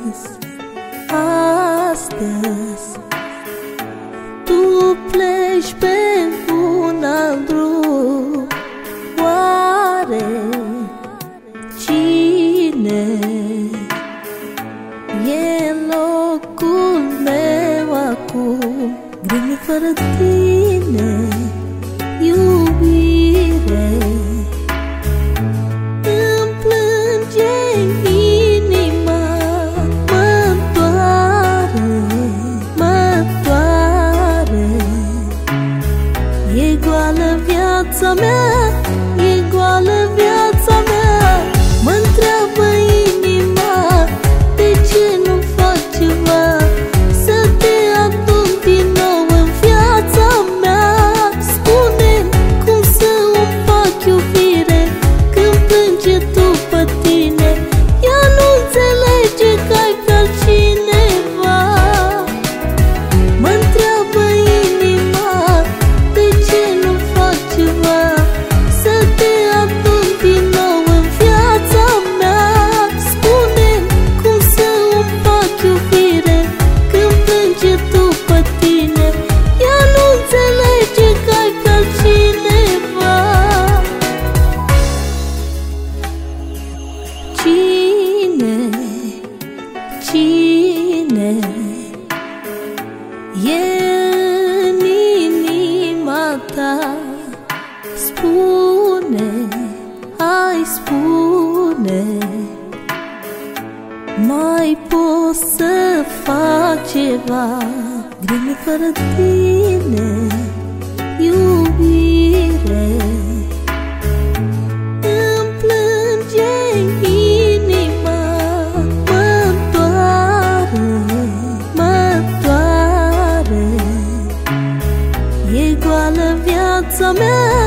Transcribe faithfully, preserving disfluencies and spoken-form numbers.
astăzi tu pleci pe un alt drum. Oare cine e în locul meu acum? Greu fără tine, iubire. Îmi plânge inima, mă doare, mă doare. E goală viața mea, e goală viața mea. Mă-ntreabă inima, de ce nu faci ceva să te adun din nou în viața mea? Spune-mi cum să îmi fac iubire când plânge după tine. Ea nu înțelege că ai pe altcineva. Mă-ntreabă inima, de ce nu fac ceva să te adun din nou în viața mea? Spune-mi cum să îmi fac iubire când plânge după tine. Ea nu înțelege că ai pe altcineva. Cine, cine e în inima ta? Spune, hai spune, mai pot să fac ceva? Greu fără tine, iubire. Îmi plânge inima, mă doare, mă doare. E goală viața mea,